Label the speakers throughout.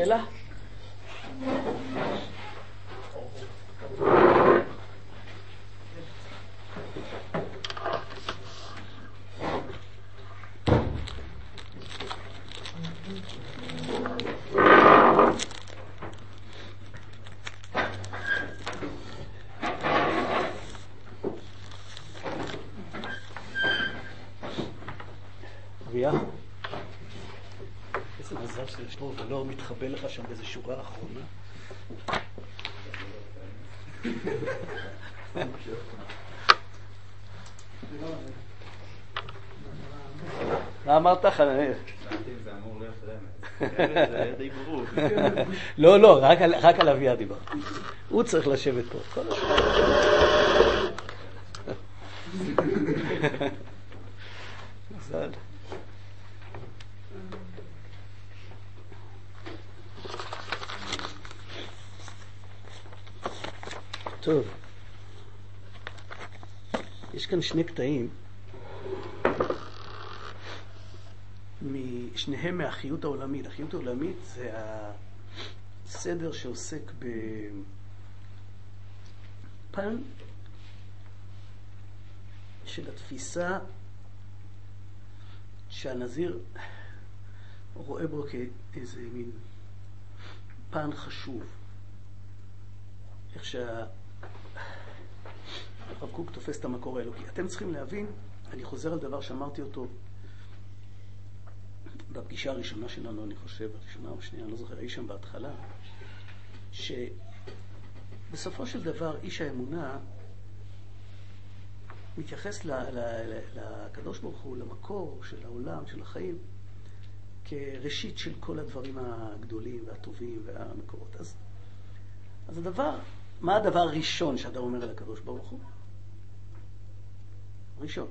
Speaker 1: שאלה? אביה? איזה מזל שיש לו ולא מתחבא לך שם באיזו שורה האחרונה. מה אמרת חננאל?
Speaker 2: זה אמור להיות רמז. זה די ברור.
Speaker 1: לא, רק על אביה דיבר. הוא צריך לשבת פה. כל השורה. מזל. טוב, יש כאן שני קטעים, שניהם מהחיות העולמית. החיות העולמית זה הסדר שעוסק בפן של התפיסה שהנזיר רואה בו כאיזה מין פן חשוב. איך שהרב קוק תופס את המקור האלוקי. אתם צריכים להבין, אני חוזר על דבר שאמרתי אותו בפגישה הראשונה שלנו, אני חושב, הראשונה או השנייה, אני לא זוכר, אי שם בהתחלה, שבסופו של דבר איש האמונה מתייחס לקדוש ברוך הוא, למקור של העולם, של החיים, כראשית של כל הדברים הגדולים והטובים והמקורות. אז הדבר, מה הדבר הראשון שאתה אומר על הקדוש ברוך הוא? ראשון.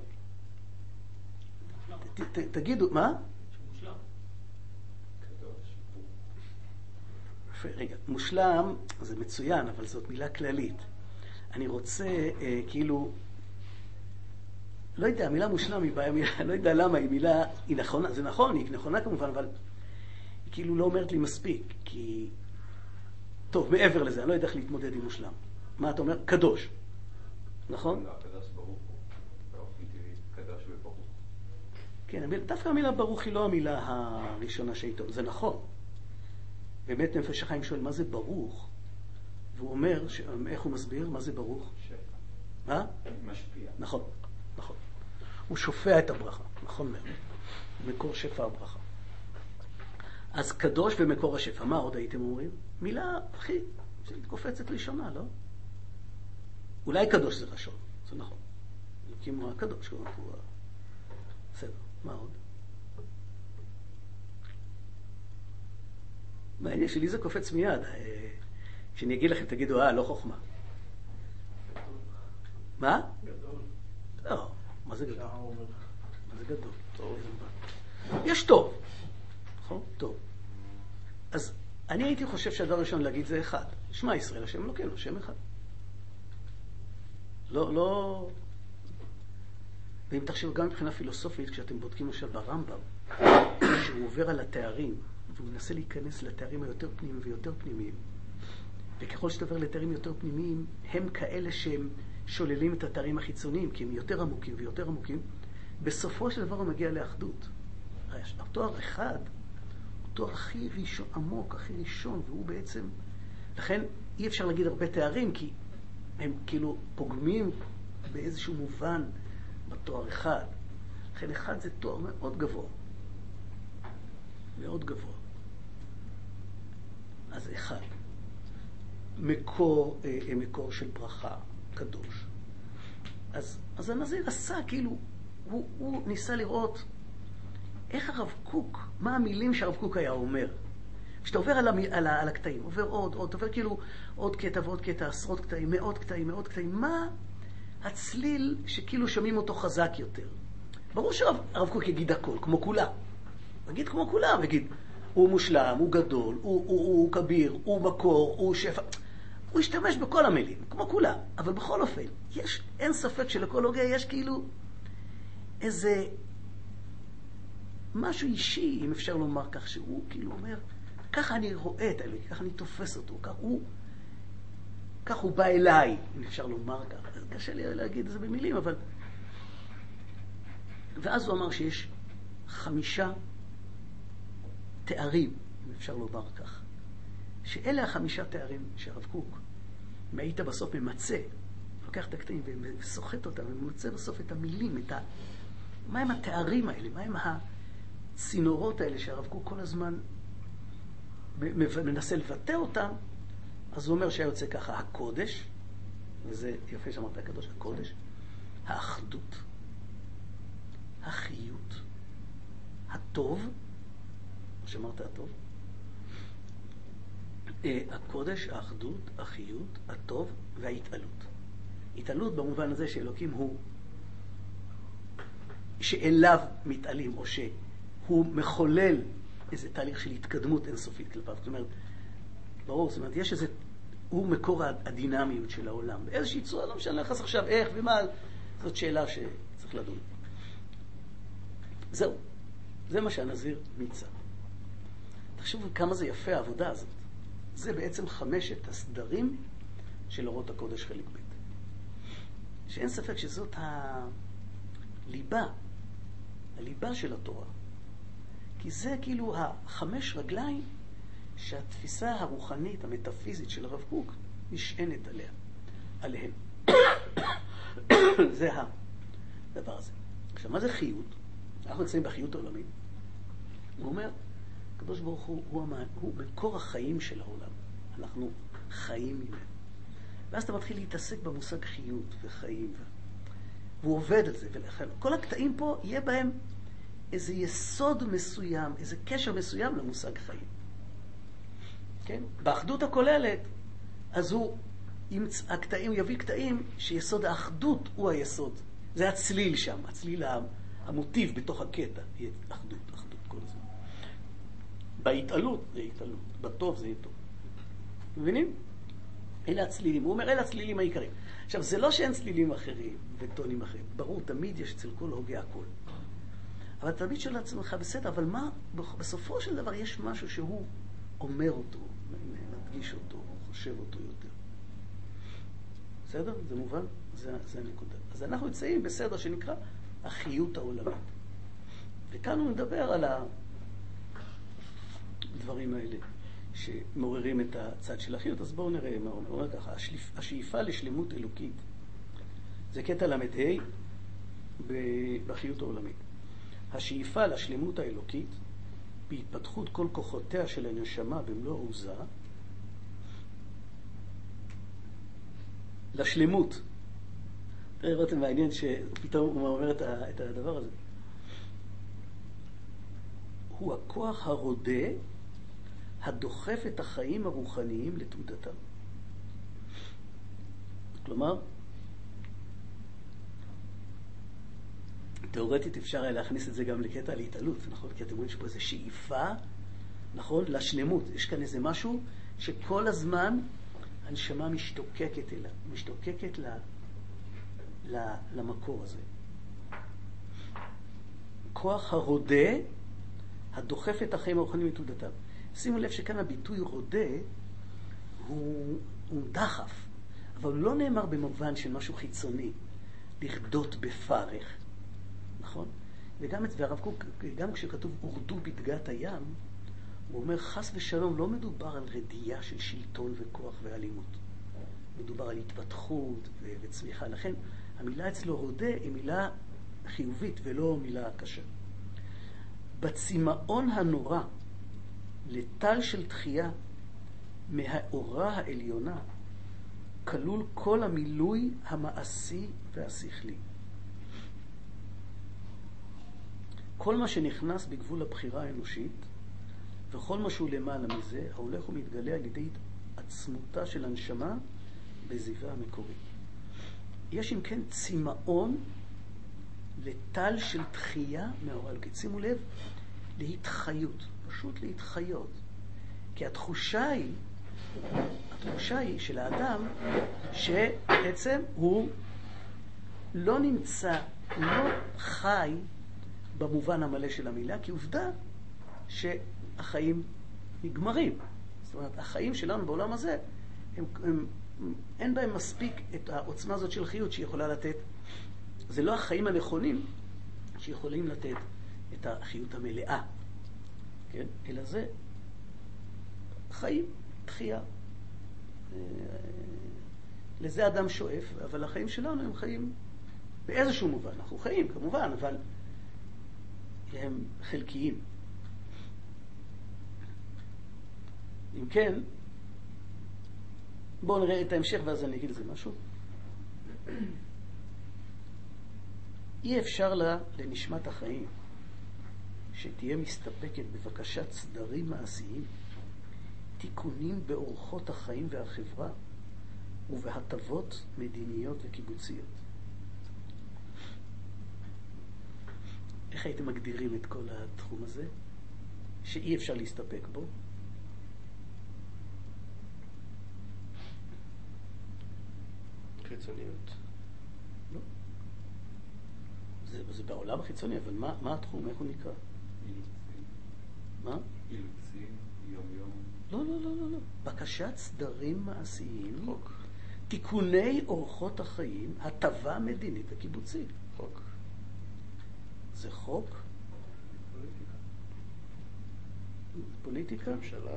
Speaker 1: תגידו, מה?
Speaker 2: מושלם.
Speaker 1: רגע, מושלם זה מצוין, אבל זאת מילה כללית. אני רוצה, כאילו, לא יודע, המילה מושלם היא בעיה, לא יודע למה, היא מילה, היא נכונה, זה נכון, היא נכונה כמובן, אבל היא כאילו לא אומרת לי מספיק, כי... טוב, מעבר לזה, אני לא יודע איך להתמודד עם מושלם. מה אתה אומר? קדוש. נכון?
Speaker 2: לא, קדוש ברוך הוא. באופן טבעי, קדוש וברוך.
Speaker 1: כן, דווקא המילה ברוך היא לא המילה הראשונה שאיתו. זה נכון. באמת נפש החיים שואל, מה זה ברוך? והוא אומר, איך הוא מסביר? מה זה ברוך?
Speaker 2: שפע.
Speaker 1: מה?
Speaker 2: משפיע.
Speaker 1: נכון, נכון. הוא שופע את הברכה, נכון מאוד. מקור שפע הברכה. אז קדוש ומקור השפע, מה עוד הייתם אומרים? מילה הכי, שקופצת ראשונה, לא? אולי קדוש זה ראשון, זה נכון. כמו הקדוש, כמו הוא... בסדר, מה עוד? מעניין, שלי זה קופץ מיד. כשאני אגיד לכם, תגידו, לא חוכמה. מה?
Speaker 2: גדול.
Speaker 1: לא, מה זה גדול? מה זה גדול? יש טוב. נכון? טוב. אז אני הייתי חושב שהדבר הראשון להגיד זה אחד. שמע ישראל, השם אלוקינו, שם אחד. לא... ואם תחשבו גם מבחינה פילוסופית, כשאתם בודקים עכשיו ברמב"ם, שהוא עובר על התארים, והוא מנסה להיכנס לתארים היותר פנימיים ויותר פנימיים, וככל שאתה עובר לתארים יותר פנימיים, הם כאלה שהם שוללים את התארים החיצוניים, כי הם יותר עמוקים ויותר עמוקים, בסופו של דבר הוא מגיע לאחדות. התואר אחד, הוא תואר הכי ראשון, עמוק, הכי ראשון, והוא בעצם... לכן אי אפשר להגיד הרבה תארים, כי הם כאילו פוגמים באיזשהו מובן בתואר אחד. לכן אחד זה תואר מאוד גבוה. מאוד גבוה. אז אחד. מקור של ברכה, קדוש. אז הנזיר עשה, כאילו, הוא ניסה לראות איך הרב קוק, מה המילים שהרב קוק היה אומר. כשאתה עובר על הקטעים, עובר עוד, עובר כאילו עוד קטע ועוד קטע, עשרות קטעים, מאות קטעים, מה הצליל שכאילו שומעים אותו חזק יותר? ברור שהרב קוק יגיד הכל, כמו כולם. יגיד כמו כולם, יגיד, הוא מושלם, הוא גדול, הוא כביר, הוא מקור, הוא שפע. הוא השתמש בכל המילים, כמו כולם. אבל בכל אופן, אין ספק שלכל הוגה יש כאילו איזה משהו אישי, אם אפשר לומר כך, שהוא כאילו אומר, ככה אני רואה את האלוהים, ככה אני תופס אותו, כך הוא בא אליי, אם אפשר לומר כך. קשה לי להגיד את זה במילים, אבל... ואז הוא אמר שיש 5 תארים, אם אפשר לומר כך, שאלה 5 תארים שהרב קוק, אם היית בסוף ממצא, לוקח את הקטעים וסוחט אותם, וממצא בסוף את המילים, מה הם התארים האלה, מה הם הצינורות האלה שהרב קוק כל הזמן מנסה לבטא אותם. אז הוא אומר שהיה יוצא ככה, הקודש, וזה יפה שאמרת הקדוש, הקודש, האחדות, החיות, הטוב, מה שאמרת הטוב, הקודש, האחדות, החיות, הטוב וההתעלות. התעלות במובן הזה שאלוקים הוא, שאליו מתעלים, או שהוא מחולל איזה תהליך של התקדמות אינסופית כלפיו. זאת אומרת, ברור, זאת אומרת, יש איזה, הוא מקור הדינמיות של העולם. באיזושהי צורה, לא משנה לך עכשיו איך ומה, זאת שאלה שצריך לדון. זהו, זה מה שהנזיר מיצה. תחשבו כמה זה יפה העבודה הזאת. זה בעצם 5 הסדרים של אורות הקודש חלק ב'. שאין ספק שזאת הליבה של התורה. כי זה כאילו 5 רגליים שהתפיסה הרוחנית, המטאפיזית של הרב קוק נשענת עליהם. זה הדבר הזה. עכשיו, מה זה חיות? אנחנו נמצאים בחיות העולמית. הוא אומר, הקדוש ברוך הוא מקור החיים של העולם. אנחנו חיים ממנו. ואז אתה מתחיל להתעסק במושג חיות וחיים. והוא עובד על זה. ולכן, כל הקטעים פה יהיה בהם איזה יסוד מסוים, איזה קשר מסוים למושג חיים. כן? באחדות הכוללת, אז הוא יביא קטעים שיסוד האחדות הוא היסוד. זה הצליל שם, הצליל המוטיב בתוך הקטע. יהיה אחדות כל הזמן. בהתעלות זה התעלות, בטוב זה טוב. מבינים? אלה הצלילים. הוא אומר, אלה הצלילים העיקריים. עכשיו, זה לא שאין צלילים אחרים וטונים אחרים. ברור, תמיד יש אצל כל הוגה הכל. אבל תמיד שואל לעצמך, בסדר, אבל מה, בסופו של דבר יש משהו שהוא אומר אותו, מדגיש אותו, חושב אותו יותר. בסדר? זה מובן? זה הנקודה. אז אנחנו יוצאים בסדר שנקרא החיות העולמית. וכאן הוא מדבר על הדברים האלה שמעוררים את הצד של החיות. אז בואו נראה מה הוא אומר ככה. השאיפה לשלמות אלוקית. זה קטע למ"ה בחיות העולמית. השאיפה לשלמות האלוקית בהתפתחות כל כוחותיה של הנשמה במלוא עוזה, לשלמות. תראה, רותם, מעניין שפתאום הוא אומר את הדבר הזה. הוא הכוח הרודה הדוחף את החיים הרוחניים לתעודתם. כלומר, תיאורטית אפשר היה להכניס את זה גם לקטע להתעלות, נכון? כי אתם רואים שפה איזו שאיפה, נכון? לשלמות. יש כאן איזה משהו שכל הזמן הנשמה משתוקקת אליו, משתוקקת למקור הזה. כוח הרודה הדוחף את החיים הרוחניים לתעודתם. שימו לב שכאן הביטוי רודה הוא דחף, אבל לא נאמר במובן של משהו חיצוני, לרדות בפרך, נכון? וגם והרב קוק, גם כשכתוב הורדו בדגת הים, הוא אומר חס ושלום, לא מדובר על רדייה של שלטון וכוח ואלימות. מדובר על התפתחות וצמיחה. לכן המילה אצלו רודה היא מילה חיובית ולא מילה קשה. בצמאון הנורא לטל של תחייה מהאורה העליונה כלול כל המילוי המעשי והשכלי. כל מה שנכנס בגבול הבחירה האנושית וכל מה שהוא למעלה מזה ההולך ומתגלה על ידי עצמותה של הנשמה בזיווה המקורית. יש אם כן צמאון לטל של תחייה מהאורה האלוקית. שימו לב, להתחיות, פשוט להתחיות. כי התחושה היא של האדם שבעצם הוא לא נמצא, הוא לא חי במובן המלא של המילה, כי עובדה שהחיים נגמרים. זאת אומרת, החיים שלנו בעולם הזה, אין בהם מספיק את העוצמה הזאת של חיות שיכולה לתת. זה לא החיים הנכונים שיכולים לתת את החיות המלאה, כן? אלא זה חיים, תחייה. לזה אדם שואף, אבל החיים שלנו הם חיים באיזשהו מובן. אנחנו חיים כמובן, אבל הם חלקיים. אם כן, בואו נראה את ההמשך ואז אני אגיד לזה משהו. אי אפשר לה לנשמת החיים שתהיה מסתפקת בבקשת סדרים מעשיים, תיקונים באורחות החיים והחברה ובהטבות מדיניות וקיבוציות. איך הייתם מגדירים את כל התחום הזה שאי אפשר להסתפק בו?
Speaker 3: חיצוניות.
Speaker 1: לא. זה בעולם החיצוני, אבל מה התחום? איך הוא נקרא?
Speaker 2: אילוצים.
Speaker 1: מה?
Speaker 2: אילוצים, יום-יום.
Speaker 1: לא. בקשת סדרים מעשיים, חוק. תיקוני אורחות החיים, הטבה מדינית וקיבוצית.
Speaker 3: חוק.
Speaker 1: זה חוק?
Speaker 2: פוליטיקה.
Speaker 1: פוליטיקה?
Speaker 3: ממשלה.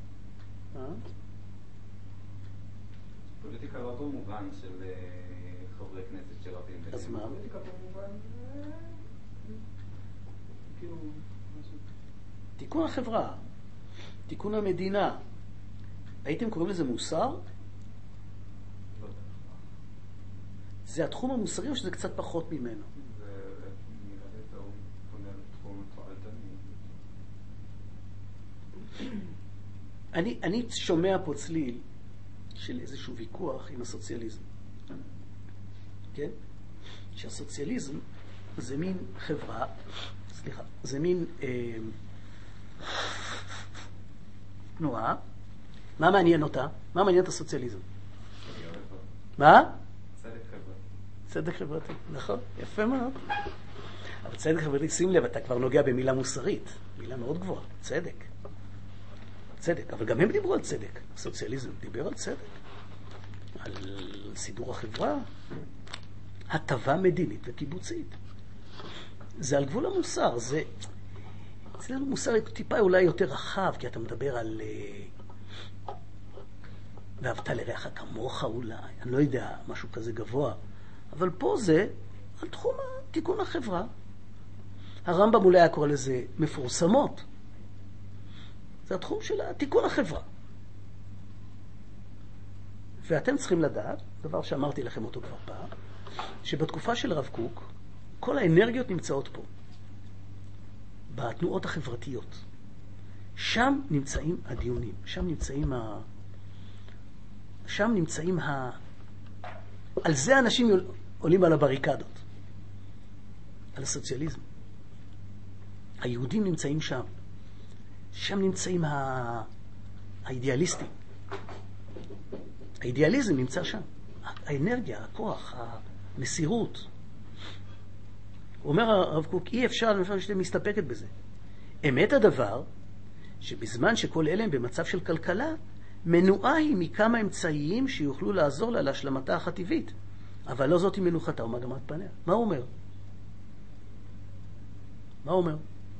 Speaker 2: פוליטיקה לא במובן של חברי כנסת שרבים.
Speaker 1: אז מה?
Speaker 2: פוליטיקה במובן כאילו משהו.
Speaker 1: תיקון החברה, תיקון המדינה. הייתם קוראים לזה מוסר?
Speaker 2: לא.
Speaker 1: זה התחום המוסרי או שזה קצת פחות ממנו?
Speaker 2: זה נראה לי יותר פונה לתחום התועלתני.
Speaker 1: אני שומע פה צליל של איזשהו ויכוח עם הסוציאליזם. כן? שהסוציאליזם זה מין חברה, זה מין תנועה. מה מעניין אותה? מה מעניין את הסוציאליזם? מה?
Speaker 2: צדק חברתי.
Speaker 1: צדק חברתי, נכון, יפה מאוד. אבל צדק חברתי, שים לב, אתה כבר נוגע במילה מוסרית, מילה מאוד גבוהה, צדק. צדק, אבל גם הם דיברו על צדק. הסוציאליזם דיבר על צדק, על סידור החברה, הטבה מדינית וקיבוצית. זה על גבול המוסר, זה אצלנו מוסר טיפה אולי יותר רחב, כי אתה מדבר על ואהבת לרעך כמוך אולי, אני לא יודע, משהו כזה גבוה, אבל פה זה על תחום תיקון החברה. הרמב"ם אולי היה קורא לזה מפורסמות. זה התחום של תיקון החברה. ואתם צריכים לדעת, דבר שאמרתי לכם אותו כבר פעם, שבתקופה של הרב קוק, כל האנרגיות נמצאות פה, בתנועות החברתיות. שם נמצאים הדיונים, שם נמצאים על זה אנשים עולים על הבריקדות, על הסוציאליזם. היהודים נמצאים שם. שם נמצאים האידיאליסטים. האידיאליזם נמצא שם. האנרגיה, הכוח, המסירות. הוא אומר הרב קוק, אי אפשר שאתם מסתפקת בזה. אמת הדבר, שבזמן שכל אלה הם במצב של כלכלה, מנועה היא מכמה אמצעיים שיוכלו לעזור לה להשלמתה החטיבית. אבל לא זאת היא מנוחתה ומגמת פניה. מה הוא אומר? מה הוא אומר?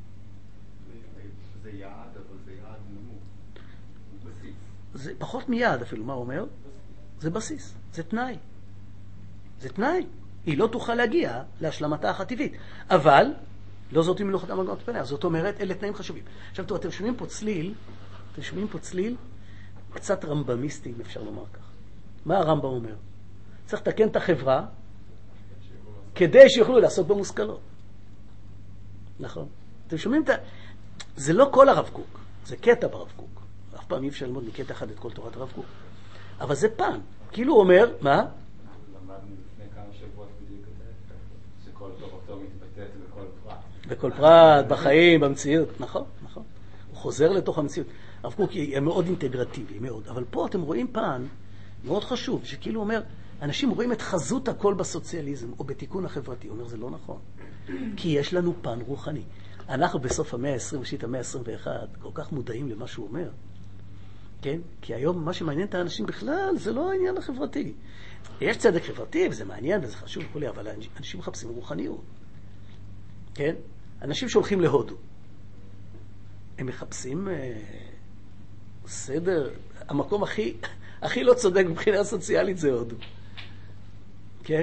Speaker 2: זה יעד, אבל זה יעד נמוך. הוא בסיס.
Speaker 1: זה פחות מיעד אפילו, מה הוא אומר? זה בסיס, זה תנאי. זה תנאי. היא לא תוכל להגיע להשלמתה החטיבית. אבל, לא זאת היא מנוחתה ומגמת פניה. זאת אומרת, אלה תנאים חשובים. עכשיו, אתם שומעים פה צליל, קצת רמב"מיסטי, אם אפשר לומר כך. מה הרמב"ם אומר? צריך לתקן את החברה כדי שיוכלו לעסוק במושכלות. נכון. אתם שומעים את זה לא כל הרב קוק, זה קטע ברב קוק. אף פעם אי אפשר ללמוד מקטע אחד את כל תורת הרב קוק. אבל זה פן. כאילו הוא אומר, מה?
Speaker 2: למדנו לפני כמה שבועות בדיוק את זה, שכל תורתו מתבטאת בכל פרט.
Speaker 1: בכל פרט, בחיים, במציאות. נכון. הוא חוזר לתוך המציאות. הרב קוק היא מאוד אינטגרטיבי, מאוד. אבל פה אתם רואים פן מאוד חשוב, שכאילו אומר, אנשים רואים את חזות הכל בסוציאליזם או בתיקון החברתי. הוא אומר, זה לא נכון. כי יש לנו פן רוחני. אנחנו בסוף המאה ה-20, ראשית המאה ה-21, כל כך מודעים למה שהוא אומר. כן? כי היום מה שמעניין את האנשים בכלל זה לא העניין החברתי. יש צדק חברתי וזה מעניין וזה חשוב וכולי, אבל אנשים מחפשים רוחניות. כן? אנשים שהולכים להודו. הם מחפשים סדר, המקום הכי לא צודק מבחינה סוציאלית זה הודו. כן?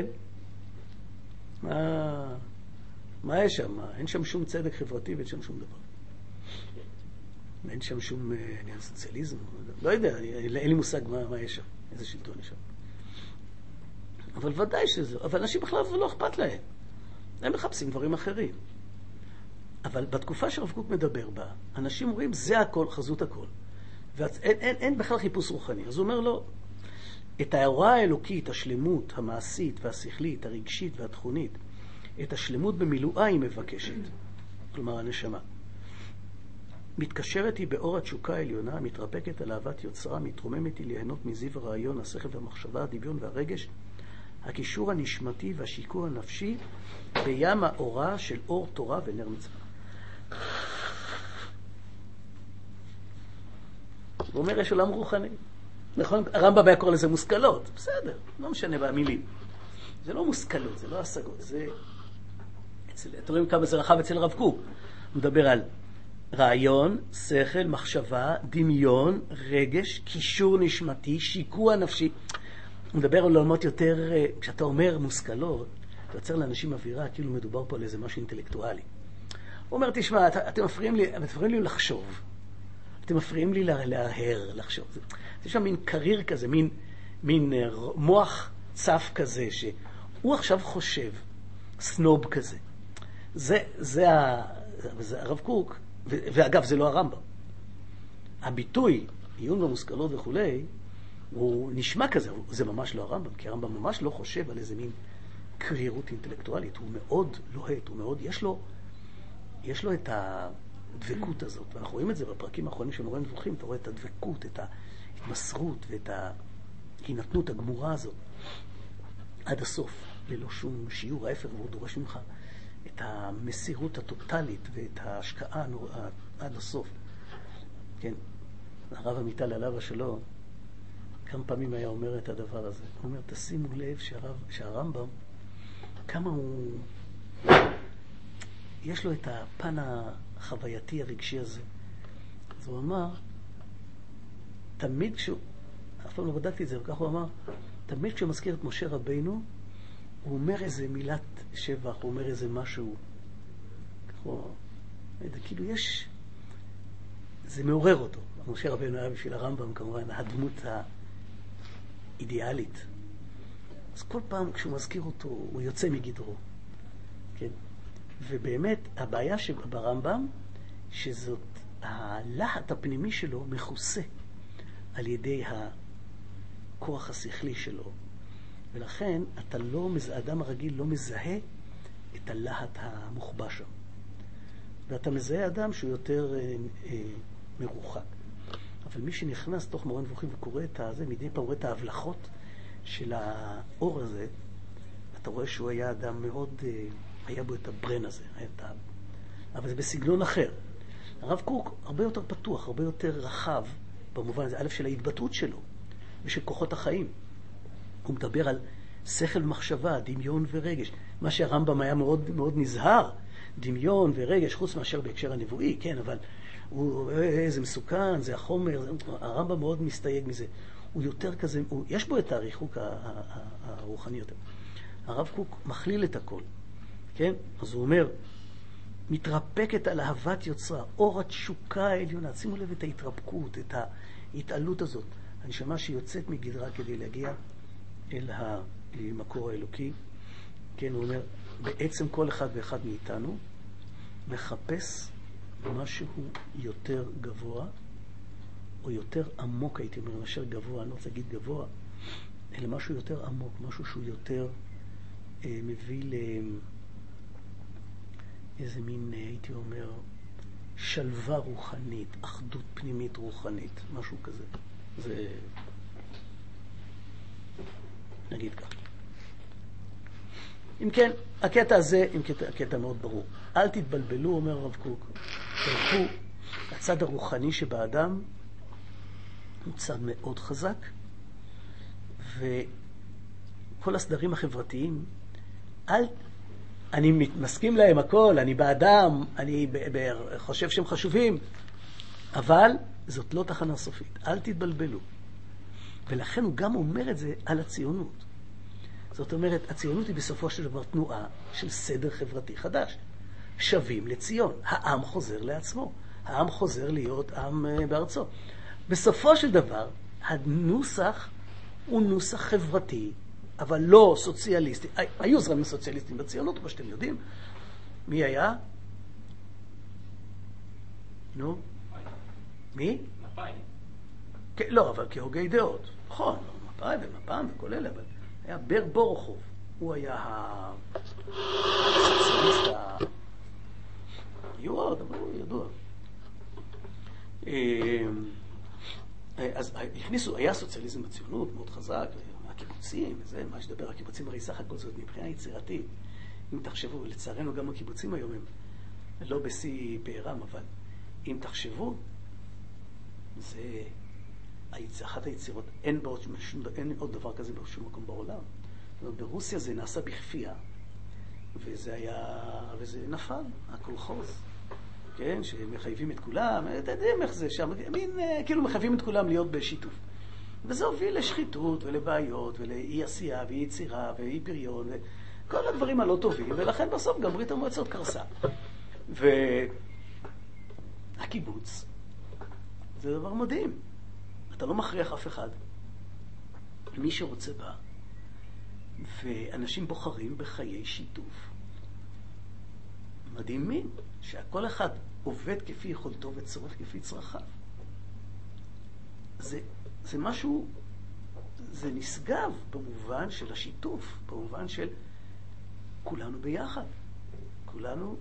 Speaker 1: מה יש שם? אין שם שום צדק חברתי ואין שם שום דבר. אין שם שום עניין סוציאליזם. לא יודע, אין לי מושג מה יש שם. איזה שלטון יש שם. אבל ודאי שזה. אבל אנשים בכלל לא אכפת להם. הם מחפשים דברים אחרים. אבל בתקופה שרב קוק מדבר בה, אנשים אומרים, זה הכל, חזות הכל. ואין בכלל חיפוש רוחני. אז הוא אומר לו, את ההוראה האלוקית, השלמות, המעשית והשכלית, הרגשית והתכונית, את השלמות במילואה היא מבקשת. כלומר, הנשמה. מתקשרת היא באור התשוקה העליונה, מתרפקת על אהבת יוצרה, מתרוממת היא ליהנות מזיו הרעיון, השכל והמחשבה, הדמיון והרגש, הקישור הנשמתי והשיקור הנפשי, בים האורה של אור תורה ונר מצווה. הוא אומר, יש עולם רוחני. נכון? הרמב"ם היה קורא לזה מושכלות. בסדר, לא משנה במילים. זה לא מושכלות, זה לא השגות. זה... אתם רואים כמה זה רחב אצל רב קוק. הוא מדבר על רעיון, שכל, מחשבה, דמיון, רגש, קישור נשמתי, שיקוע נפשי. הוא מדבר על עולמות יותר... כשאתה אומר מושכלות, אתה יוצר לאנשים אווירה, כאילו מדובר פה על איזה משהו אינטלקטואלי. הוא אומר, תשמע, אתם מפריעים לי לחשוב. אתם מפריעים לי להרהר, לחשוב. יש שם מין קריר כזה, מין מוח צף כזה, שהוא עכשיו חושב, סנוב כזה. זה הרב קוק, ואגב, זה לא הרמב"ם. הביטוי, עיון במושכלות וכולי, הוא נשמע כזה, זה ממש לא הרמב"ם, כי הרמב"ם ממש לא חושב על איזה מין קרירות אינטלקטואלית. הוא מאוד לוהט, הוא מאוד, יש לו את הדבקות הזאת, ואנחנו רואים את זה בפרקים האחרונים של מורה נבוכים, אתה רואה את הדבקות, את ההתמסרות ואת ההינתנות הגמורה הזאת עד הסוף, ללא שום שיעור, ההפך, והוא דורש ממך את המסירות הטוטלית ואת ההשקעה עד הסוף. כן, הרב עמיטל עליו השלום כמה פעמים היה אומר את הדבר הזה. הוא אומר, תשימו לב שהרמב"ם, כמה הוא... יש לו את הפן החווייתי הרגשי הזה. אז הוא אמר, תמיד כשהוא... אף פעם לא בדקתי את זה, וכך הוא אמר, תמיד כשהוא מזכיר את משה רבינו, הוא אומר איזה מילת שבח, הוא אומר איזה משהו. כך הוא... כאילו יש... זה מעורר אותו. משה רבינו היה בשביל הרמב"ם, כמובן, הדמות האידיאלית. אז כל פעם כשהוא מזכיר אותו, הוא יוצא מגדרו. כן? ובאמת, הבעיה ברמב"ם, שזאת, הלהט הפנימי שלו מכוסה על ידי הכוח השכלי שלו. ולכן, האדם הרגיל לא מזהה את הלהט המוחבא שם. ואתה מזהה אדם שהוא יותר מרוחק. אבל מי שנכנס תוך מורה נבוכים וקורא את זה, מדי פעם רואה את ההבלחות של האור הזה, אתה רואה שהוא היה אדם מאוד, היה בו את הברן הזה, אבל זה בסגנון אחר. הרב קוק הרבה יותר פתוח, הרבה יותר רחב, במובן הזה, א' של ההתבטאות שלו, ושל כוחות החיים. הוא מדבר על שכל ומחשבה, דמיון ורגש. מה שהרמב"ם היה מאוד מאוד נזהר, דמיון ורגש, חוץ מאשר בהקשר הנבואי, כן, אבל זה מסוכן, זה החומר, הרמב"ם מאוד מסתייג מזה. הוא יותר כזה, יש בו את הריחוק הרוחני יותר. הרב קוק מכליל את הכל, כן? אז הוא אומר, מתרפקת על אהבת יוצרה, אור התשוקה העליונה. שימו לב את ההתרפקות, את ההתעלות הזאת. הנשמה שיוצאת מגדרה כדי להגיע אל המקור האלוקי. כן, הוא אומר, בעצם כל אחד ואחד מאיתנו מחפש משהו יותר גבוה, או יותר עמוק, הייתי אומר, מאשר גבוה, אני לא רוצה להגיד גבוה, אלא משהו יותר עמוק, משהו שהוא יותר מביא לאיזה מין, הייתי אומר, שלווה רוחנית, אחדות פנימית רוחנית, משהו כזה. זה... נגיד כך. אם כן, הקטע הזה, הקטע מאוד ברור. אל תתבלבלו, אומר הרב קוק. תלכו, הצד הרוחני שבאדם הוא צד מאוד חזק, וכל הסדרים החברתיים, אני מסכים להם הכל, אני באדם, אני חושב שהם חשובים, אבל זאת לא תחנה סופית. אל תתבלבלו. ולכן הוא גם אומר את זה על הציונות. זאת אומרת, הציונות היא בסופו של דבר תנועה של סדר חברתי חדש. שווים לציון. העם חוזר לעצמו. העם חוזר להיות עם בארצו. בסופו של דבר, הנוסח הוא נוסח חברתי, אבל לא סוציאליסטי. היו זרמים סוציאליסטים בציונות, כמו שאתם יודעים. מי היה? נו? מי?
Speaker 2: מפא"י.
Speaker 1: לא, אבל כהוגי דעות. נכון, מפא"י ומפ"ם וכל אלה, אבל היה בר בורוכוב. הוא היה הסוציאליסט היו עוד, אבל הוא ידוע. אז הכניסו, היה סוציאליזם בציונות מאוד חזק, הקיבוצים וזה, מה שדבר, הקיבוצים הרי סך הכל זאת מבחינה יצירתית. אם תחשבו, לצערנו גם הקיבוצים היום הם לא בשיא פערם, אבל אם תחשבו, זה אחת היצירות, אין עוד דבר כזה בשום מקום בעולם. ברוסיה זה נעשה בכפייה, וזה נפל, הקולחוז, כן, שמחייבים את כולם, אתם יודעים איך זה שם, כאילו מחייבים את כולם להיות בשיתוף. וזה הוביל לשחיתות ולבעיות ולאי עשייה ואי יצירה ואי פריון וכל הדברים הלא טובים, ולכן בסוף גם ברית המועצות קרסה. והקיבוץ זה דבר מדהים. אתה לא מכריח אף אחד. מי שרוצה בא, ואנשים בוחרים בחיי שיתוף. מדהימים שכל אחד עובד כפי יכולתו וצורך כפי צרכיו. זה משהו, זה נשגב במובן של השיתוף, במובן של כולנו ביחד. כולנו,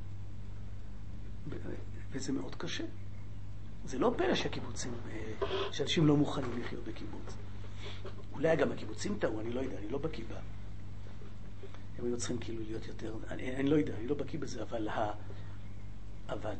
Speaker 1: וזה מאוד קשה. זה לא פלא שהקיבוצים, שאנשים לא מוכנים לחיות בקיבוץ. אולי גם הקיבוצים טעו, אני לא יודע, אני לא בקיא בה. הם היו צריכים כאילו להיות יותר, אני לא יודע, אני לא בקיא בזה, אבל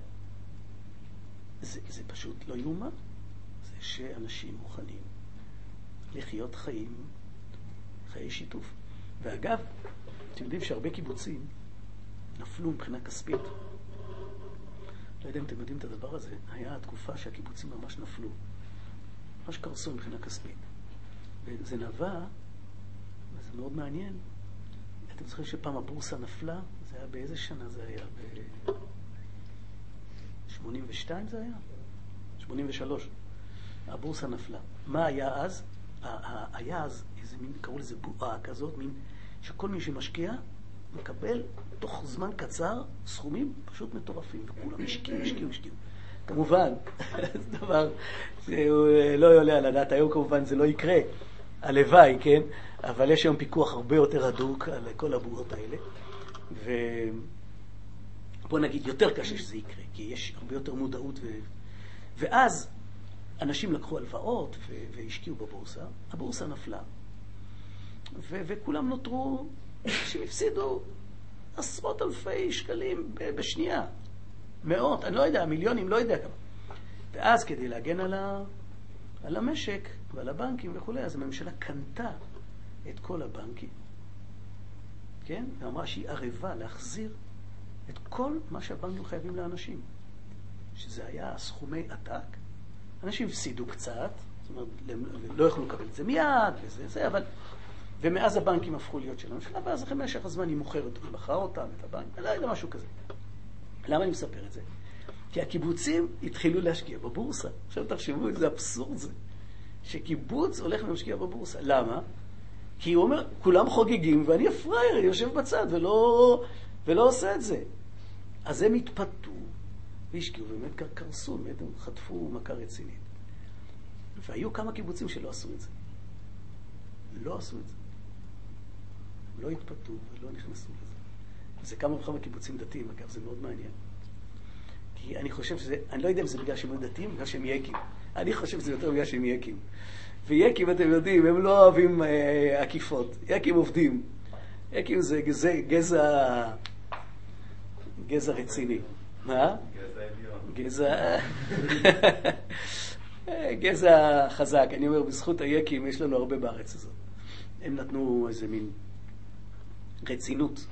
Speaker 1: זה פשוט לא יאומן. זה שאנשים מוכנים לחיות חיי שיתוף. ואגב, אתם יודעים שהרבה קיבוצים נפלו מבחינה כספית. לא יודע אם אתם יודעים את הדבר הזה, היה התקופה שהקיבוצים ממש נפלו. ממש קרסו מבחינה כספית. וזה נבע, וזה מאוד מעניין. אתם זוכרים שפעם הבורסה נפלה? זה היה באיזה שנה זה היה? ב-82 זה היה? 83. הבורסה נפלה. מה היה אז? היה אז איזה מין, קראו לזה בועה כזאת, מין שכל מי שמשקיע מקבל תוך זמן קצר סכומים פשוט מטורפים, וכולם השקיעו. כמובן, זה דבר לא יעלה על הדעת, היום כמובן זה לא יקרה, הלוואי, כן? אבל יש היום פיקוח הרבה יותר הדוק על כל הבועות האלה, ובוא נגיד יותר קשה שזה יקרה, כי יש הרבה יותר מודעות, ואז אנשים לקחו הלוואות והשקיעו בבורסה, הבורסה נפלה, וכולם נותרו שהפסידו עשרות אלפי שקלים בשנייה, מאות, אני לא יודע, מיליונים, לא יודע כמה. ואז כדי להגן על המשק ועל הבנקים וכו', אז הממשלה קנתה את כל הבנקים, כן? ואמרה שהיא ערבה להחזיר את כל מה שהבנקים חייבים לאנשים, שזה היה סכומי עתק. אנשים הפסידו קצת, זאת אומרת, לא יכולו לקבל את זה מיד וזה, אבל ומאז הבנקים הפכו להיות של הממשלה, ואז אחרי משך הזמן היא מוכרת, היא מכרה אותם, את הבנק, לא יודע, משהו כזה. למה אני מספר את זה? כי הקיבוצים התחילו להשקיע בבורסה. עכשיו תחשבו איזה אבסורד זה, שקיבוץ הולך ומשקיע בבורסה. למה? כי הוא אומר, כולם חוגגים, ואני הפראייר, יושב בצד ולא עושה את זה. אז הם התפתו והשקיעו, באמת קרסו, באמת הם חטפו מכה רצינית. והיו כמה קיבוצים שלא עשו את זה. לא עשו את זה. לא התפתו ולא נכנסו לזה. זה כמה וכמה קיבוצים דתיים, אגב, זה מאוד מעניין. כי אני חושב שזה, אני לא יודע אם זה בגלל שהם דתיים, בגלל שהם יקים. אני חושב שזה יותר בגלל שהם יקים. ויקים, אתם יודעים, הם לא אוהבים עקיפות. יקים עובדים. יקים זה גזע רציני. מה? גזע חזק. אני אומר, בזכות היקים יש לנו הרבה בארץ הזאת. הם נתנו איזה מין רצינות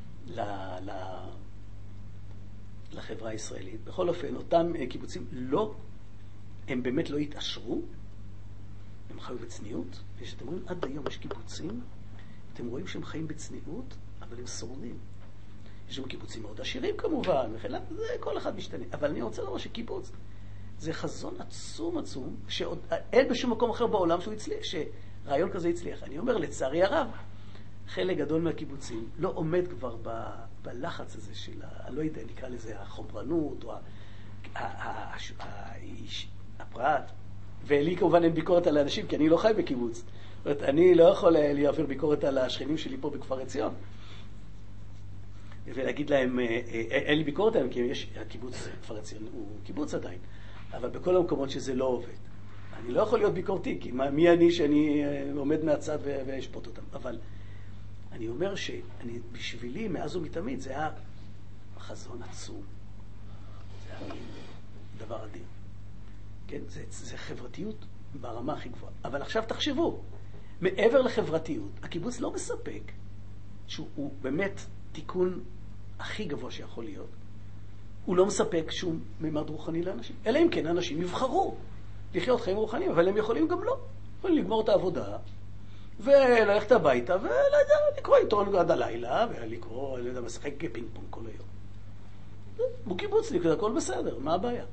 Speaker 1: לחברה הישראלית. בכל אופן, אותם קיבוצים הם באמת לא התעשרו, הם חיו בצניעות, ושאתם רואים, עד היום יש קיבוצים, אתם רואים שהם חיים בצניעות, אבל הם שורדים. יש גם קיבוצים מאוד עשירים כמובן, זה כל אחד משתנה. אבל אני רוצה לומר שקיבוץ זה חזון עצום עצום, שעוד אין בשום מקום אחר בעולם שרעיון כזה הצליח. אני אומר, לצערי הרב, חלק גדול מהקיבוצים לא עומד כבר בלחץ הזה של, לא יודע, נקרא לזה החומרנות, או הפרט. ולי כמובן אין ביקורת על האנשים, כי אני לא חי בקיבוץ. זאת אומרת, אני לא יכול להעביר ביקורת על השכנים שלי פה בכפר עציון. ולהגיד להם, אין לי ביקורת עליהם, כי הקיבוץ כפר עציון הוא קיבוץ עדיין. אבל בכל המקומות שזה לא עובד. אני לא יכול להיות ביקורתי, כי מי אני שאני עומד מהצד ואשפוט אותם. אבל אני אומר שבשבילי, מאז ומתמיד, זה היה חזון עצום. זה היה דבר אדיר. כן? זה חברתיות ברמה הכי גבוהה. אבל עכשיו תחשבו, מעבר לחברתיות, הקיבוץ לא מספק שהוא באמת תיקון הכי גבוה שיכול להיות. הוא לא מספק שום ממד רוחני לאנשים. אלא אם כן, אנשים יבחרו לחיות חיים רוחניים, אבל הם יכולים גם לא. יכולים לגמור את העבודה, וללכת הביתה, ולקרוא עיתון עד הלילה, ולקרוא, לא יודע, משחק פינג פונג כל היום. הוא קיבוצניק, זה הכל בסדר, מה הבעיה?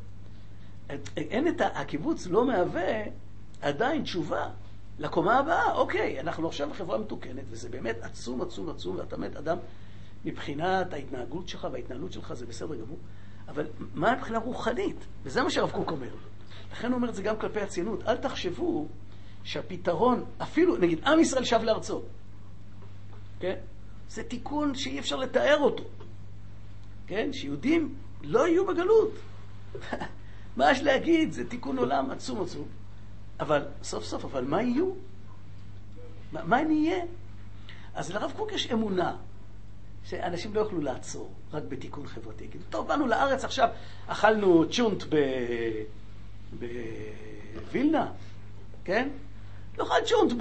Speaker 1: הקיבוץ לא מהווה עדיין תשובה לקומה הבאה. אוקיי, אנחנו עכשיו בחברה מתוקנת, וזה באמת עצום, עצום, עצום, ואתה באמת אדם מבחינת ההתנהגות שלך וההתנהלות שלך, זה בסדר גמור. אבל מה מבחינה רוחנית? וזה מה שהרב קוק אומר. לכן הוא אומר את זה גם כלפי הציונות. אל תחשבו שהפתרון, אפילו, נגיד, עם ישראל שב לארצו. כן? זה תיקון שאי אפשר לתאר אותו. כן? שיהודים לא יהיו בגלות. מה יש להגיד? זה תיקון עולם עצום עצום. אבל סוף סוף, אבל מה יהיו? מה נהיה? אז לרב קוק יש אמונה שאנשים לא יוכלו לעצור רק בתיקון חברתי. טוב, באנו לארץ עכשיו, אכלנו צ'ונט בווילנה, כן? לא אכל צ'ונט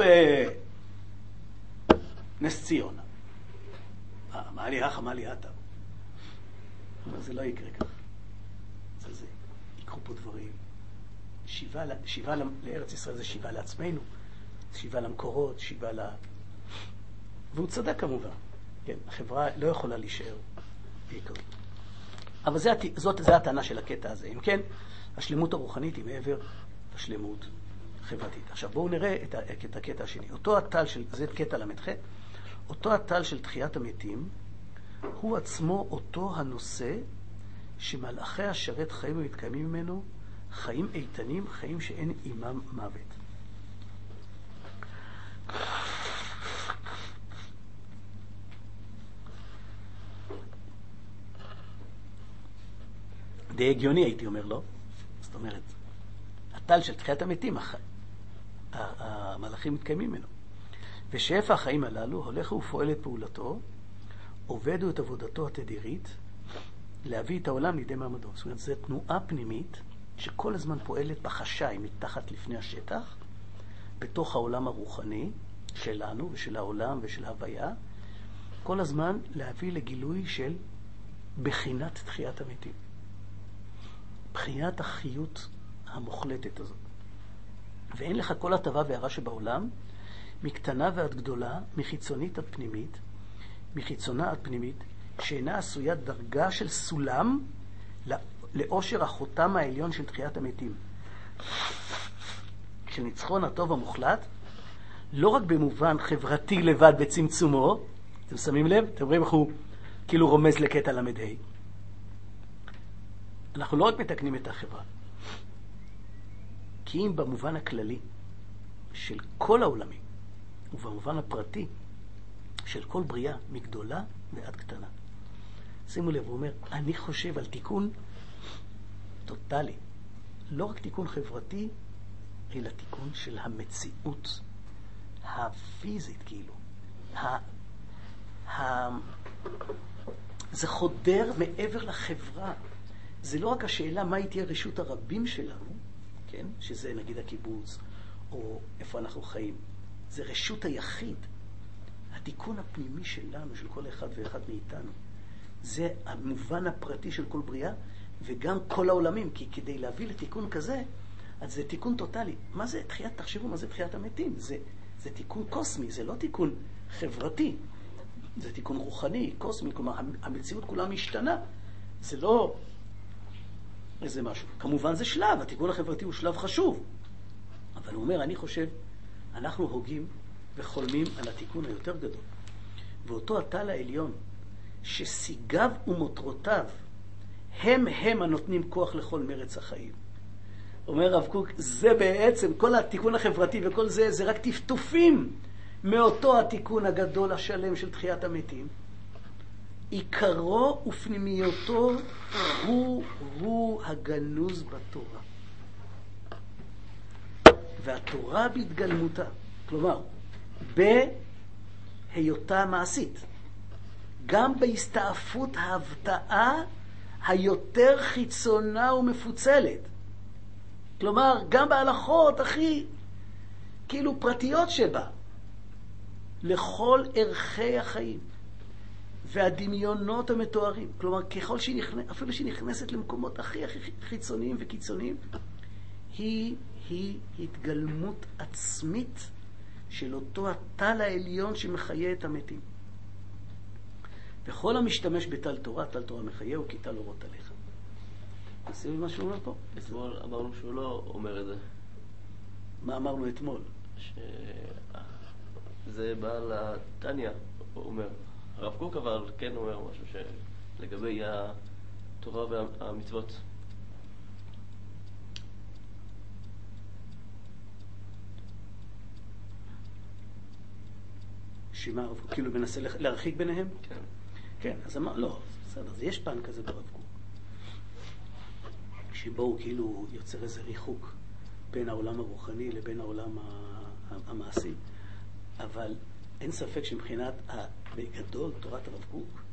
Speaker 1: בנס ציונה. מה לי אחא, מה לי אתה? זה לא יקרה ככה. זה יקחו פה דברים. שיבה לארץ ישראל זה שיבה לעצמנו, שיבה למקורות, שיבה והוא צדק כמובן. כן, החברה לא יכולה להישאר כזאת. אבל זה הטענה של הקטע הזה. אם כן, השלמות הרוחנית היא מעבר לשלמות חברתית. עכשיו בואו נראה את הקטע השני. אותו הטל של, זה קטע למ"ח, אותו הטל של תחיית המתים, הוא עצמו אותו הנושא שמלאכי השרת חיים ומתקיימים ממנו, חיים איתנים, חיים שאין עימם מוות. די הגיוני הייתי אומר לו. זאת אומרת, הטל של תחיית המתים, המלאכים מתקיימים ממנו. ושפע החיים הללו הולך ופועל את פעולתו, עובד את עבודתו התדירית, להביא את העולם לידי מעמדו. זאת אומרת, זו תנועה פנימית שכל הזמן פועלת בחשאי מתחת לפני השטח, בתוך העולם הרוחני שלנו ושל העולם ושל ההוויה, כל הזמן להביא לגילוי של בחינת תחיית המתים. בחינת החיות המוחלטת הזאת. ואין לך כל הטבה והערה שבעולם, מקטנה ועד גדולה, מחיצונית עד פנימית, מחיצונה עד פנימית, שאינה עשויה דרגה של סולם לאושר החותם העליון של תחיית המתים. כשניצחון הטוב המוחלט, לא רק במובן חברתי לבד בצמצומו, אתם שמים לב? אתם רואים איך הוא כאילו רומז לקטע למ"ה. אנחנו לא רק מתקנים את החברה, כי אם במובן הכללי של כל העולמים, ובמובן הפרטי של כל בריאה, מגדולה ועד קטנה. שימו לב, הוא אומר, אני חושב על תיקון טוטלי, לא רק תיקון חברתי, אלא תיקון של המציאות הפיזית, כאילו. זה חודר מעבר לחברה. זה לא רק השאלה מה תהיה רשות הרבים שלנו, כן? שזה נגיד הקיבוץ, או איפה אנחנו חיים. זה רשות היחיד. התיקון הפנימי שלנו, של כל אחד ואחד מאיתנו. זה המובן הפרטי של כל בריאה, וגם כל העולמים, כי כדי להביא לתיקון כזה, אז זה תיקון טוטלי. מה זה תחיית, תחשבו מה זה תחיית המתים? זה תיקון קוסמי, זה לא תיקון חברתי. זה תיקון רוחני, קוסמי, כלומר, המציאות כולה משתנה. זה לא איזה משהו. כמובן זה שלב, התיקון החברתי הוא שלב חשוב. אבל הוא אומר, אני חושב, אנחנו הוגים וחולמים על התיקון היותר גדול. ואותו הטל העליון, שסיגיו ומטרותיו הם הנותנים כוח לכל מרץ החיים. אומר רב קוק, זה בעצם, כל התיקון החברתי וכל זה, זה רק טפטופים מאותו התיקון הגדול השלם של תחיית המתים. עיקרו ופנימיותו הוא הגנוז בתורה. והתורה בהתגלמותה, כלומר, בהיותה מעשית. גם בהסתעפות ההבטאה היותר חיצונה ומפוצלת. כלומר, גם בהלכות הכי כאילו פרטיות שבה, לכל ערכי החיים והדמיונות המתוארים. כלומר, ככל אפילו שהיא נכנסת למקומות הכי חיצוניים וקיצוניים, היא התגלמות עצמית של אותו הטל העליון שמחיה את המתים. וכל המשתמש בטל תורה, טל תורה מחיה, כי טל אורות עליך. נשים מה שהוא אומר פה?
Speaker 3: אתמול אמרנו שהוא לא אומר את זה.
Speaker 1: מה אמרנו אתמול?
Speaker 3: שזה בעל התניה, הוא אומר. הרב קוק אבל כן אומר משהו שלגבי התורה והמצוות.
Speaker 1: שמה הרב קוק כאילו מנסה להרחיק ביניהם?
Speaker 3: כן.
Speaker 1: כן, אז אמר, לא, בסדר, אז יש פן כזה ברב קוק. שבו הוא כאילו יוצר איזה ריחוק בין העולם הרוחני לבין העולם המעשי. אבל אין ספק שמבחינת, בגדול, תורת הרב קוק,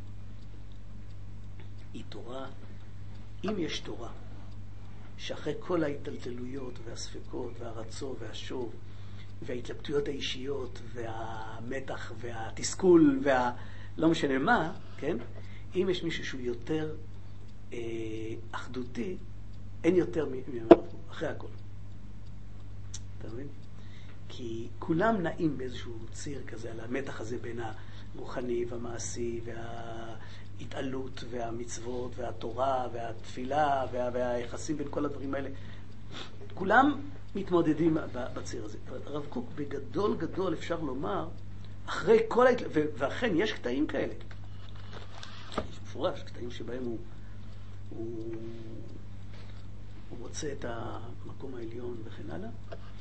Speaker 1: היא תורה, אם יש תורה, שאחרי כל ההתלתלויות והספקות והרצון והשוב, וההתלבטויות האישיות והמתח והתסכול לא משנה מה, כן? אם יש מישהו שהוא יותר אחדותי, אין יותר אחרי הכל. אתה מבין? כי כולם נעים באיזשהו ציר כזה, על המתח הזה בין הרוחני והמעשי וההתעלות והמצוות והתורה והתפילה והיחסים בין כל הדברים האלה. כולם מתמודדים בציר הזה. הרב קוק בגדול גדול אפשר לומר, אחרי כל ואכן יש קטעים כאלה. יש מפורש, קטעים שבהם הוא רוצה את המקום העליון וכן הלאה.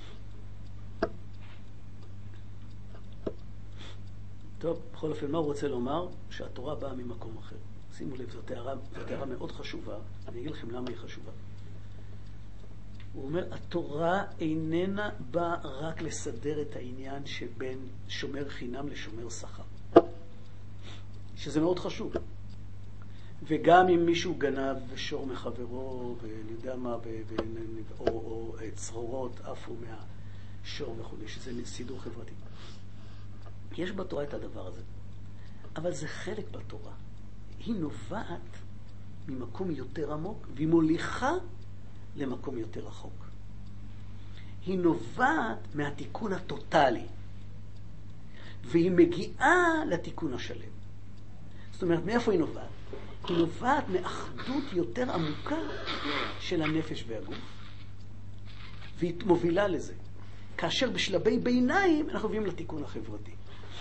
Speaker 1: טוב, בכל אופן, מה הוא רוצה לומר? שהתורה באה ממקום אחר. שימו לב, זאת הערה מאוד חשובה. אני אגיד לכם למה היא חשובה. הוא אומר, התורה איננה באה רק לסדר את העניין שבין שומר חינם לשומר שכר. שזה מאוד חשוב. וגם אם מישהו גנב ושור מחברו, ואני יודע מה, או צרורות עפו מהשור וכו', שזה סידור חברתי. יש בתורה את הדבר הזה. אבל זה חלק בתורה. היא נובעת ממקום יותר עמוק, והיא מוליכה למקום יותר רחוק. היא נובעת מהתיקון הטוטלי, והיא מגיעה לתיקון השלם. זאת אומרת, מאיפה היא נובעת? היא נובעת מאחדות יותר עמוקה של הנפש והגוף, והיא מובילה לזה. כאשר בשלבי ביניים אנחנו מביאים לתיקון החברתי.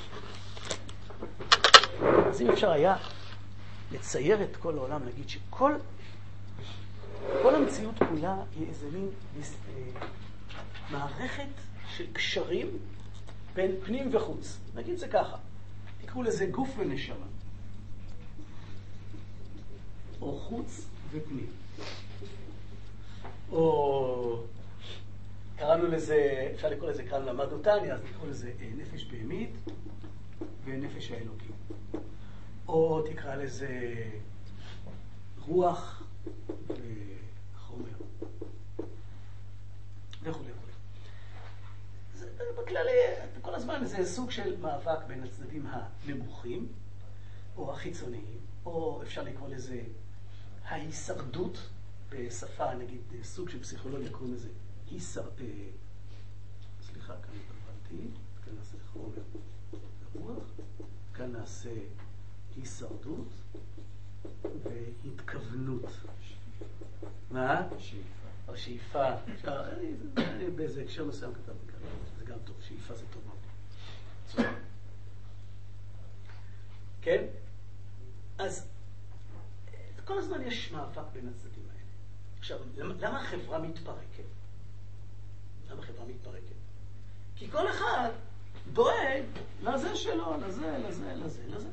Speaker 1: אז אם אפשר היה לצייר את כל העולם, להגיד שכל המציאות כולה היא איזה מין מערכת של קשרים בין פנים וחוץ. נגיד זה ככה, תקראו לזה גוף ונשמה. או חוץ ופנים. או קראנו לזה, אפשר לקרוא לזה, למדנו טניה, אז נקרא לזה נפש בהמית ונפש האלוקי. או תקרא לזה רוח וחומר וכו'. בכללי, כל הזמן זה סוג של מאבק בין הצדדים הנמוכים או החיצוניים, או אפשר לקרוא לזה ההישרדות בשפה, נגיד סוג של פסיכולוגיה, קוראים לזה סליחה, כאן התבלבלתי, כאן נעשה חומר ורוח, כאן נעשה הישרדות והתכוונות. מה? או שאיפה. באיזה הקשר מסוים כתבתי כאן, זה גם טוב, שאיפה זה טוב מאוד. כן? אז כל הזמן יש מאבק בין הצדדים האלה. עכשיו, למה החברה מתפרקת? למה החברה מתפרקת? כי כל אחד דואג לזה שלו, לזה.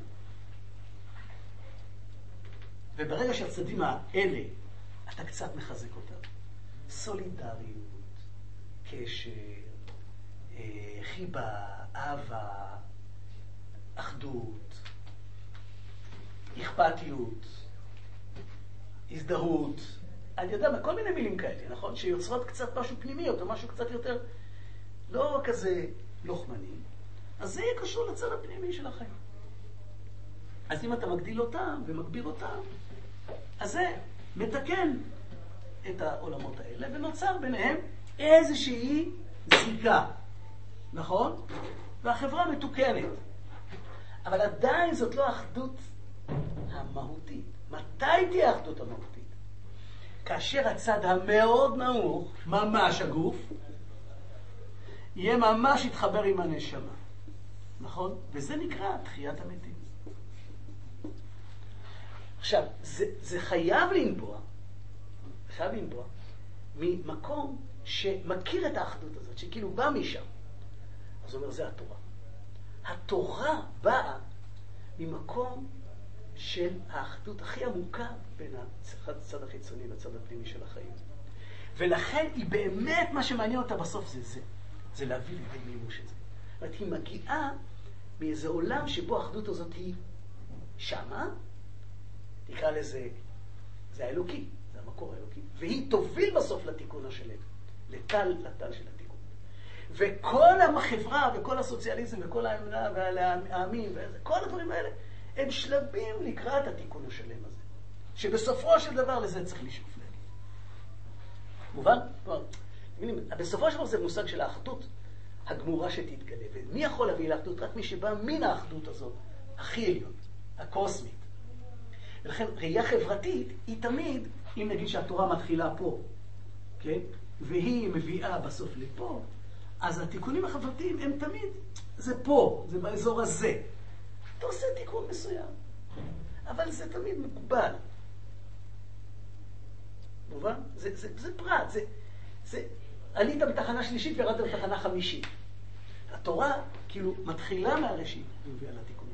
Speaker 1: וברגע שהצדדים האלה, אתה קצת מחזק אותם. סולידריות, קשר, חיבה, אהבה, אחדות, אכפתיות, הזדהות, אני יודע, כל מיני מילים כאלה, נכון? שיוצרות קצת משהו פנימי, או משהו קצת יותר, לא כזה לוחמני, אז זה יהיה קשור לצד הפנימי של החיים. אז אם אתה מגדיל אותם ומגביר אותם, אז זה מתקן את העולמות האלה, ונוצר ביניהם איזושהי זיקה, נכון? והחברה מתוקנת. אבל עדיין זאת לא האחדות המהותית. מתי תהיה האחדות המהותית? כאשר הצד המאוד נמוך, ממש הגוף, יהיה ממש יתחבר עם הנשמה. נכון? וזה נקרא תחיית המתים. עכשיו, זה חייב לנבוע ממקום שמכיר את האחדות הזאת, שכאילו בא משם. אז הוא אומר, זה התורה. התורה באה ממקום של האחדות הכי עמוקה בין הצד החיצוני והצד הפנימי של החיים. ולכן היא באמת, מה שמעניין אותה בסוף זה להביא לידי מימוש את זה. זאת אומרת, היא מגיעה מאיזה עולם שבו האחדות הזאת היא שמה, תקרא לזה, זה האלוקי, זה המקור האלוקי, והיא תוביל בסוף לתיקון השלם, לטל של התיקון. וכל החברה וכל הסוציאליזם וכל האמונה והעמים, כל הדברים האלה, הם שלבים לקראת התיקון השלם הזה, שבסופו של דבר לזה צריך לשאוף להגיד. מובן? בסופו של דבר זה מושג של האחדות הגמורה שתתגלה. ומי יכול להביא לאחדות? רק מי שבא מן האחדות הזאת, הכי עליון, הקוסמית. ולכן ראייה חברתית היא תמיד, אם נגיד שהתורה מתחילה פה, כן? והיא מביאה בסוף לפה, אז התיקונים החברתיים הם תמיד, זה פה, זה באזור הזה. אתה עושה תיקון מסוים, אבל זה תמיד מקובל. מובן? זה פרט, עלית בתחנה שלישית וירדת בתחנה חמישית. התורה כאילו מתחילה מהראשית ומביאה לתיקון.